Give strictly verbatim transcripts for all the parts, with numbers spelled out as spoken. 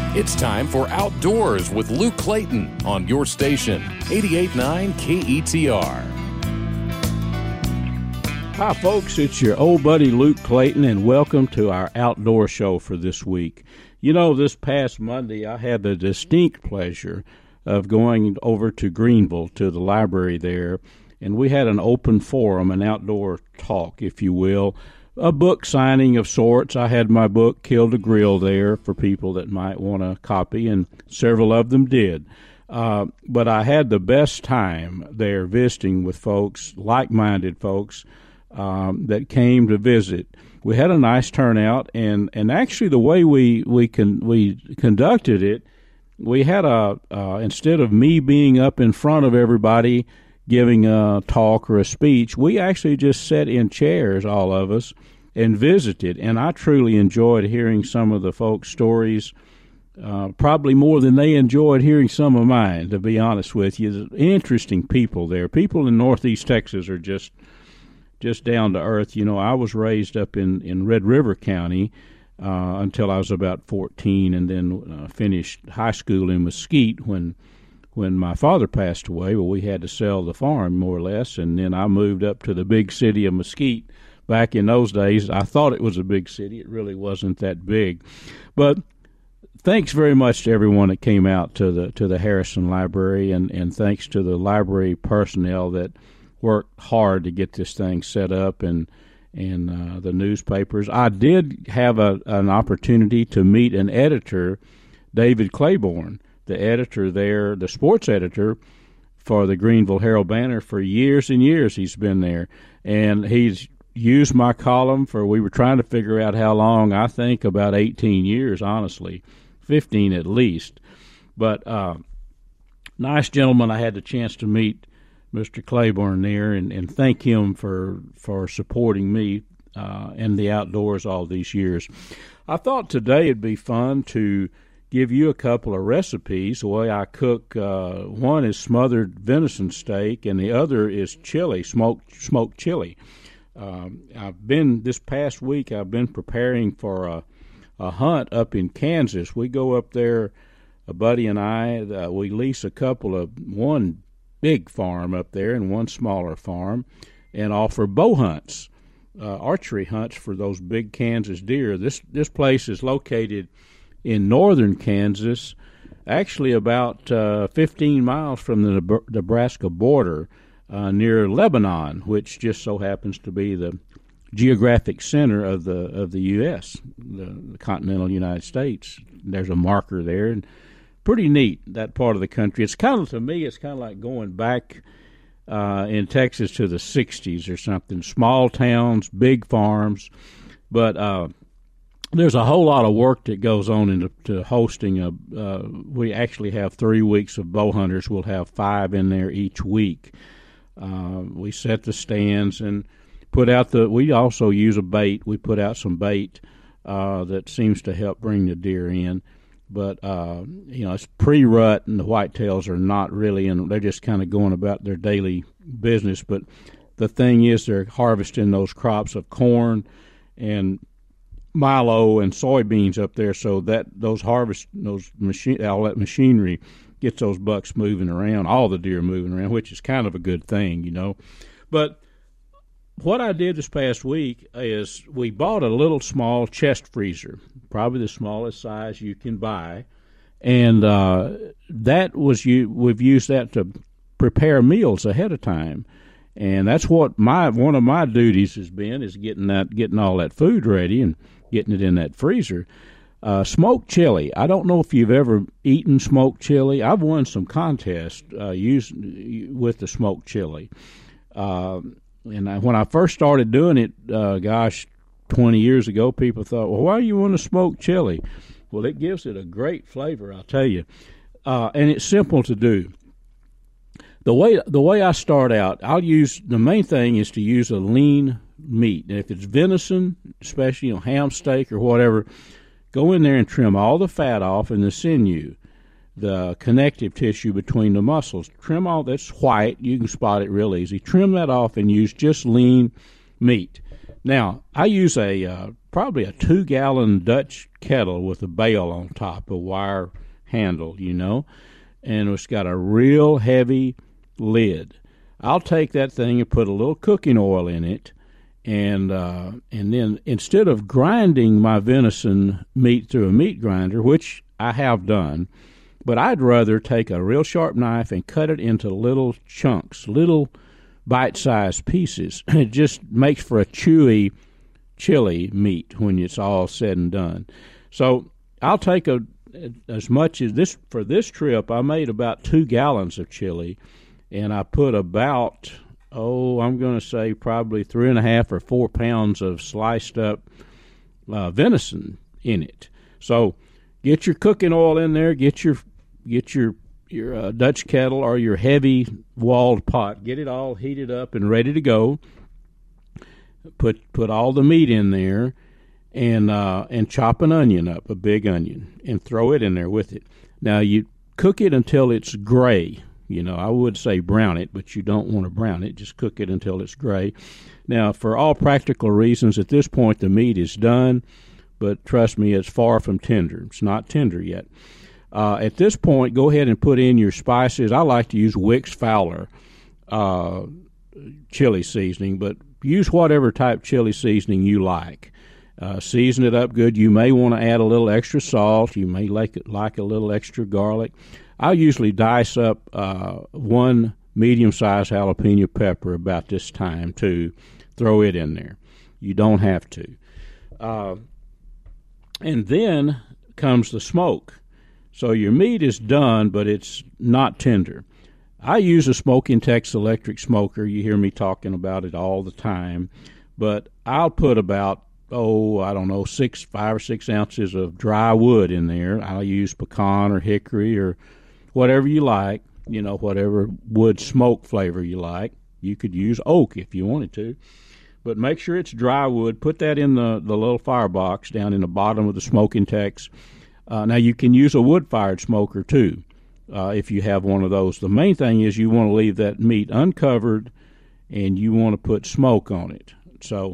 It's time for Outdoors with Luke Clayton on your station, eighty-eight point nine K E T R. Hi, folks. It's your old buddy Luke Clayton, and welcome to our outdoor show for this week. You know, this past Monday, I had the distinct pleasure of going over to Greenville to the library there, and we had an open forum, an outdoor talk, if you will, a book signing of sorts. I had my book, Kill to Grill, there for people that might want a copy, and several of them did. Uh, but I had the best time there visiting with folks, like-minded folks, um, that came to visit. We had a nice turnout, and, and actually the way we we can we conducted it, we had a uh, instead of me being up in front of everybody giving a talk or a speech, we actually just sat in chairs, all of us, and visited. And I truly enjoyed hearing some of the folks' stories, uh, probably more than they enjoyed hearing some of mine, to be honest with you. Interesting people there. People in Northeast Texas are just just down to earth. You know, I was raised up in, in Red River County uh, until I was about fourteen, and then uh, finished high school in Mesquite when when my father passed away. Well, we had to sell the farm, more or less, and then I moved up to the big city of Mesquite. Back in those days, I thought it was a big city. It really wasn't that big. But thanks very much to everyone that came out to the to the Harrison Library, and, and thanks to the library personnel that worked hard to get this thing set up, and and uh, the newspapers. I did have a, an opportunity to meet an editor, David Claiborne, the editor there, the sports editor for the Greenville Herald-Banner. For years and years he's been there, and he's used my column for, we were trying to figure out how long, I think about eighteen years, honestly, fifteen at least. But uh, nice gentleman. I had the chance to meet Mister Claiborne there, and, and thank him for, for supporting me uh, in the outdoors all these years. I thought today it'd be fun to give you a couple of recipes. The way I cook, uh, one is smothered venison steak, and the other is chili, smoked smoked chili. Um, I've been, this past week, I've been preparing for a, a hunt up in Kansas. We go up there, a buddy and I, uh, we lease a couple of, one big farm up there and one smaller farm, and offer bow hunts, uh, archery hunts for those big Kansas deer. This, this place is located in northern Kansas, actually about uh, fifteen miles from the Nebraska border, uh, near Lebanon, which just so happens to be the geographic center of the of the U S, the, the continental United States. There's a marker there, and pretty neat, that part of the country. It's kind of, to me, it's kind of like going back uh, in Texas to the sixties or something. Small towns, big farms, but uh, there's a whole lot of work that goes on into to hosting a. Uh, we actually have three weeks of bow hunters. We'll have five in there each week. Uh, we set the stands and put out the. We also use a bait. We put out some bait uh, that seems to help bring the deer in. But uh, you know, it's pre-rut, and the whitetails are not really in. They're just kind of going about their daily business. But the thing is, they're harvesting those crops of corn and milo and soybeans up there, so that those harvest those machine all that machinery gets those bucks moving around, all the deer moving around, which is kind of a good thing, you know. But what I did this past week is we bought a little small chest freezer, probably the smallest size you can buy, and uh, that was you. We've used that to prepare meals ahead of time. And that's what my one of my duties has been, is getting that getting all that food ready and getting it in that freezer. Uh, smoked chili. I don't know if you've ever eaten smoked chili. I've won some contests uh, used with the smoked chili. Uh, and I, when I first started doing it, uh, gosh, twenty years ago, people thought, well, why do you want to smoke chili? Well, it gives it a great flavor, I'll tell you. Uh, and it's simple to do. The way the way I start out, I'll use, the main thing is to use a lean meat. And if it's venison, especially, you know, ham steak or whatever, go in there and trim all the fat off and the sinew, the connective tissue between the muscles. Trim all that's white. You can spot it real easy. Trim that off and use just lean meat. Now, I use a uh, probably a two-gallon Dutch kettle with a bale on top, a wire handle, you know, and it's got a real heavy lid. I'll take that thing and put a little cooking oil in it, and uh, and then instead of grinding my venison meat through a meat grinder, which I have done, but I'd rather take a real sharp knife and cut it into little chunks, little bite-sized pieces. It just makes for a chewy chili meat when it's all said and done. So I'll take a as much as this for this trip. I made about two gallons of chili, and I put about oh, I'm going to say probably three and a half or four pounds of sliced up uh, venison in it. So get your cooking oil in there. Get your get your your uh, Dutch kettle or your heavy walled pot. Get it all heated up and ready to go. Put put all the meat in there, and uh, and chop an onion up, a big onion, and throw it in there with it. Now you cook it until it's gray. You know, I would say brown it, but you don't want to brown it. Just cook it until it's gray. Now, for all practical reasons, at this point the meat is done, but trust me, it's far from tender. It's not tender yet. Uh, at this point, go ahead and put in your spices. I like to use Wicks Fowler uh, chili seasoning, but use whatever type chili seasoning you like. Uh, season it up good. You may want to add a little extra salt. You may like like a little extra garlic. I usually dice up uh, one medium-sized jalapeno pepper about this time to throw it in there. You don't have to. Uh, and then comes the smoke. So your meat is done, but it's not tender. I use a Smoking Tex electric smoker. You hear me talking about it all the time. But I'll put about, oh, I don't know, six, five or six ounces of dry wood in there. I'll use pecan or hickory or whatever you like, you know, whatever wood smoke flavor you like. You could use oak if you wanted to. But make sure it's dry wood. Put that in the, the little firebox down in the bottom of the Smoking Tex. Uh, now, you can use a wood-fired smoker, too, uh, if you have one of those. The main thing is you want to leave that meat uncovered, and you want to put smoke on it. So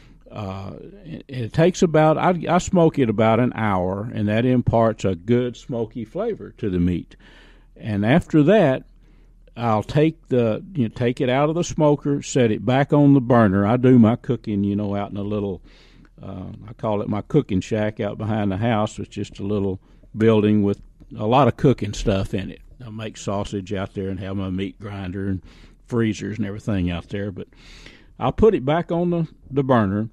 uh, it, it takes about, I, I smoke it about an hour, and that imparts a good smoky flavor to the meat. And after that, I'll take the you know, take it out of the smoker, set it back on the burner. I do my cooking, you know, out in a little, uh, I call it my cooking shack out behind the house. It's just a little building with a lot of cooking stuff in it. I make sausage out there and have my meat grinder and freezers and everything out there. But I'll put it back on the, the burner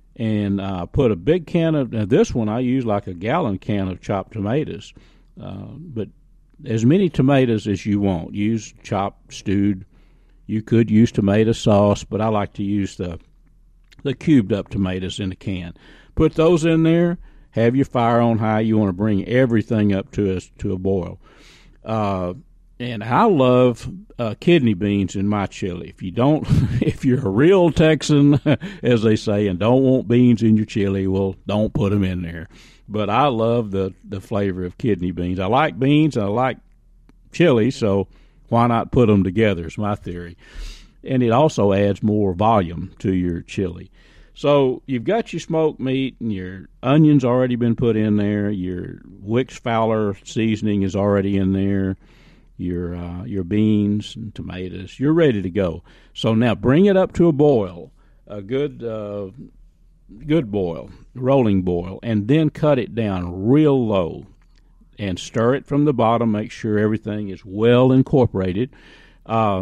and uh, put a big can of, now this one I use like a gallon can of chopped tomatoes. Uh, but as many tomatoes as you want. Use chopped, stewed. You could use tomato sauce, but I like to use the the cubed up tomatoes in the can. Put those in there. Have your fire on high. You want to bring everything up to a, to a boil. Uh, and I love uh, kidney beans in my chili. If you don't, if you're a real Texan, as they say, and don't want beans in your chili, well, don't put them in there. But I love the, the flavor of kidney beans. I like beans, and I like chili, so why not put them together is my theory. And it also adds more volume to your chili. So you've got your smoked meat, and your onions already been put in there. Your Wicks Fowler seasoning is already in there. Your, uh, your beans and tomatoes. You're ready to go. So now bring it up to a boil, a good uh, good boil, rolling boil, and then cut it down real low and stir it from the bottom. Make sure everything is well incorporated. Uh,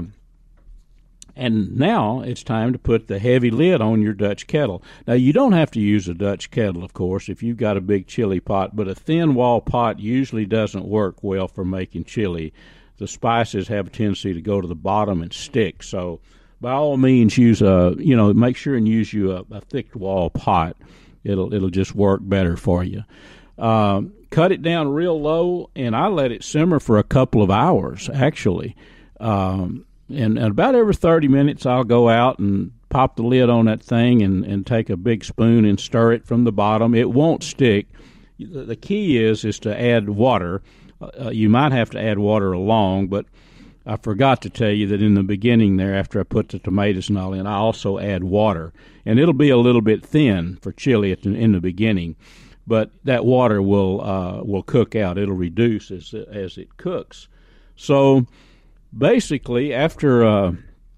and now it's time to put the heavy lid on your Dutch kettle. Now, you don't have to use a Dutch kettle, of course, if you've got a big chili pot, but a thin wall pot usually doesn't work well for making chili. The spices have a tendency to go to the bottom and stick, so by all means, use a you know make sure and use you a, a thick wall pot. It'll it'll just work better for you. Um, cut it down real low, and I let it simmer for a couple of hours actually. Um, and, and about every thirty minutes, I'll go out and pop the lid on that thing and, and take a big spoon and stir it from the bottom. It won't stick. The key is is to add water. Uh, you might have to add water along, but I forgot to tell you that in the beginning there, after I put the tomatoes and all in, I also add water. And it'll be a little bit thin for chili at the, in the beginning, but that water will uh, will cook out. It'll reduce as, as it cooks. So basically, after uh,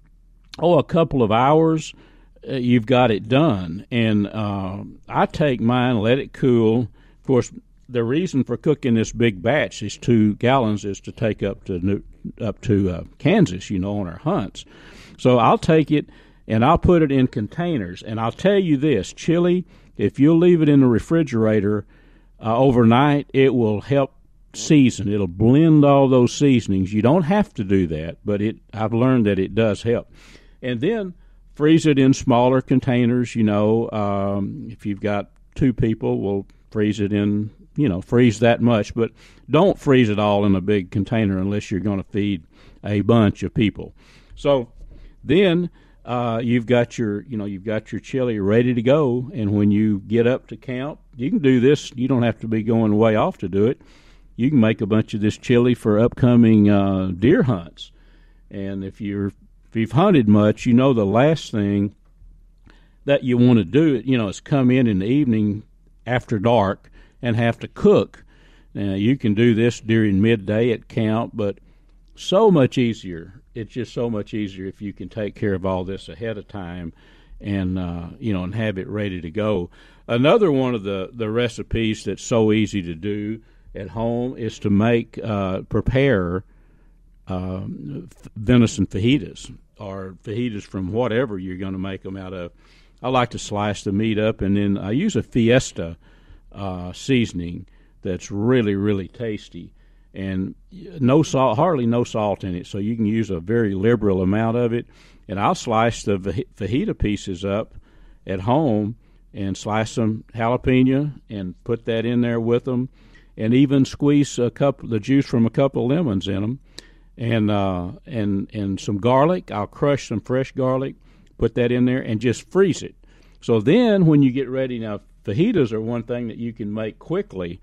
oh a couple of hours, uh, you've got it done. And uh, I take mine, let it cool. Of course, the reason for cooking this big batch, these two gallons, is to take up to New, up to uh, Kansas, you know, on our hunts. So I'll take it and I'll put it in containers. And I'll tell you this, chili, if you'll leave it in the refrigerator uh, overnight, it will help season. It'll blend all those seasonings. You don't have to do that, but it I've learned that it does help. And then freeze it in smaller containers. You know, um, if you've got two people, we'll freeze it in, you know, freeze that much, but don't freeze it all in a big container unless you're going to feed a bunch of people. So then uh, you've got your, you know, you've got your chili ready to go, and when you get up to camp, you can do this. You don't have to be going way off to do it. You can make a bunch of this chili for upcoming uh, deer hunts. And if you're if you've hunted much, you know the last thing that you want to do, you know, is come in in the evening after dark and have to cook. Now, you can do this during midday at camp, but so much easier. It's just so much easier if you can take care of all this ahead of time and, uh, you know, and have it ready to go. Another one of the, the recipes that's so easy to do at home is to make, uh, prepare uh, venison fajitas or fajitas from whatever you're going to make them out of. I like to slice the meat up, and then I use a Fiesta uh, seasoning that's really, really tasty, and no salt, hardly no salt in it, so you can use a very liberal amount of it. And I'll slice the fajita pieces up at home and slice some jalapeno and put that in there with them, and even squeeze a couple the juice from a couple of lemons in them, and uh, and and some garlic. I'll crush some fresh garlic, put that in there, and just freeze it. So then when you get ready, now fajitas are one thing that you can make quickly.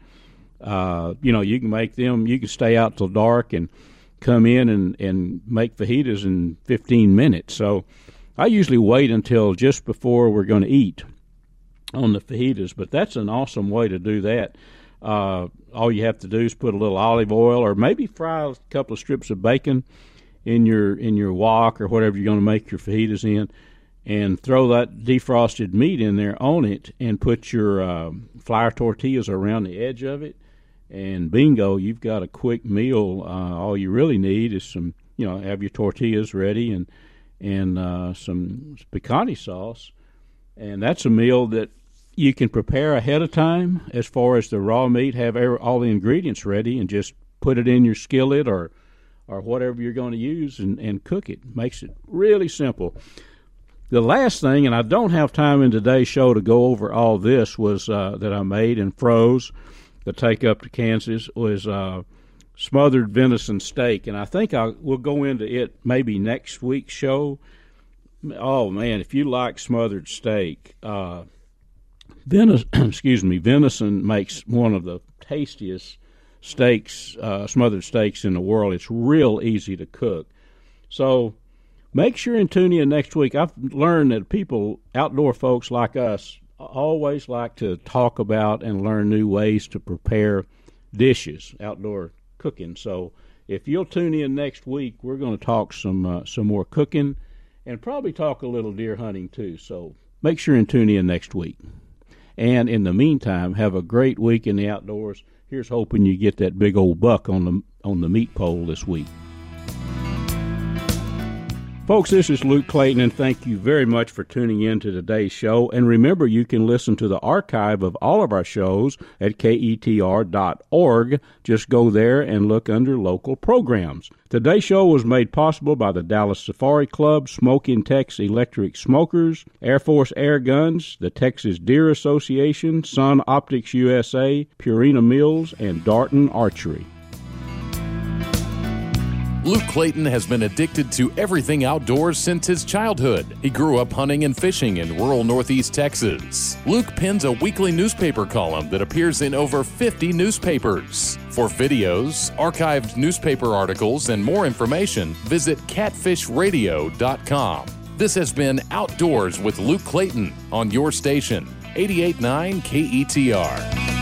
Uh, you know, you can make them, you can stay out till dark and come in and, and make fajitas in fifteen minutes. So I usually wait until just before we're going to eat on the fajitas, but that's an awesome way to do that. Uh, all you have to do is put a little olive oil, or maybe fry a couple of strips of bacon in your in your wok or whatever you're going to make your fajitas in, and throw that defrosted meat in there on it, and put your uh, flour tortillas around the edge of it, and bingo, you've got a quick meal. Uh, all you really need is some, you know, have your tortillas ready and and uh, some picante sauce, and that's a meal that you can prepare ahead of time. As far as the raw meat, have all the ingredients ready and just put it in your skillet or or whatever you're going to use and, and cook it. Makes it really simple. The last thing, and I don't have time in today's show to go over all this, was uh, that I made and froze to take up to Kansas, was uh, smothered venison steak. And I think I we'll go into it maybe next week's show. Oh, man, if you like smothered steak, uh, venison, excuse me, venison makes one of the tastiest steaks, uh, smothered steaks in the world. It's real easy to cook. So make sure and tune in next week. I've learned that people, outdoor folks like us, always like to talk about and learn new ways to prepare dishes, outdoor cooking. So if you'll tune in next week, we're going to talk some uh, some more cooking and probably talk a little deer hunting too. So make sure and tune in next week. And in the meantime, have a great week in the outdoors. Here's hoping you get that big old buck on the on the meat pole this week. Folks, this is Luke Clayton, and thank you very much for tuning in to today's show. And remember, you can listen to the archive of all of our shows at K E T R dot org. Just go there and look under local programs. Today's show was made possible by the Dallas Safari Club, Smoke-In Tex Electric Smokers, Air Force Air Guns, the Texas Deer Association, Sun Optics U S A, Purina Mills, and Darton Archery. Luke Clayton has been addicted to everything outdoors since his childhood. He grew up hunting and fishing in rural Northeast Texas. Luke pens a weekly newspaper column that appears in over fifty newspapers. For videos, archived newspaper articles, and more information, visit catfish radio dot com. This has been Outdoors with Luke Clayton on your station, eighty-eight point nine K E T R.